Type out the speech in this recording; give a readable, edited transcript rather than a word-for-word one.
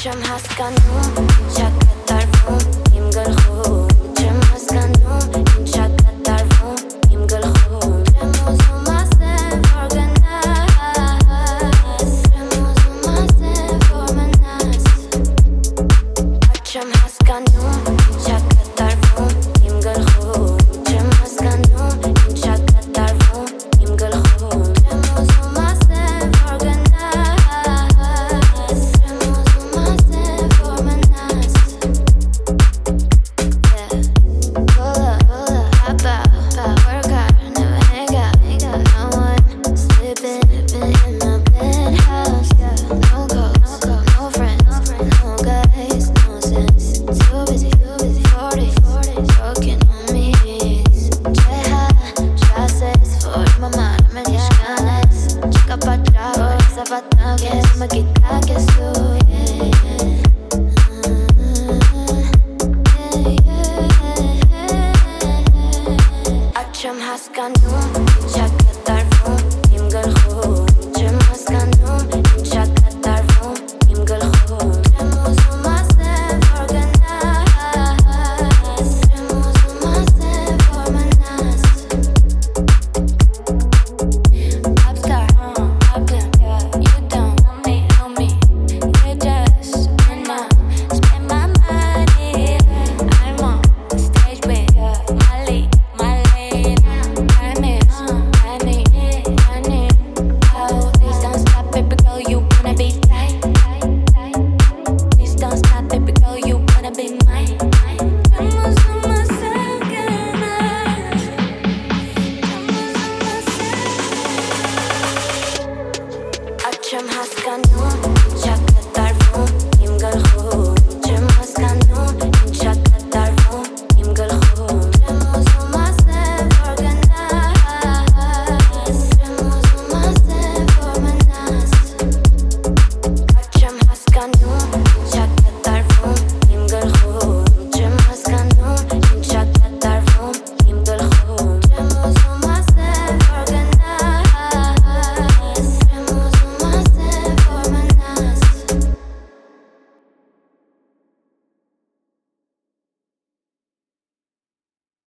Acem haskanu, shakatar vum, im galchum. Acem haskanu, shakatar vum, im galchum. Tremuzum masem organize, tremuzum masem formanas. Acem haskanu, shakatar vum, im galchum. Acem haskanu, shakatar vum, im galchum. Tremuzum masem organize. Acem haskanu, shakatar vum, im galchum. Acem haskanu, shakatar vum, im galchum. Tremuzum masem organize, tremuzum masem formanas. Popstar, problem, you don't know me, you just wanna spend my money. I'm on the stage with Molly. Please don't stop, baby girl, you wanna be tight. Please don't stop, baby girl, you wanna be mine. Acem haskanu.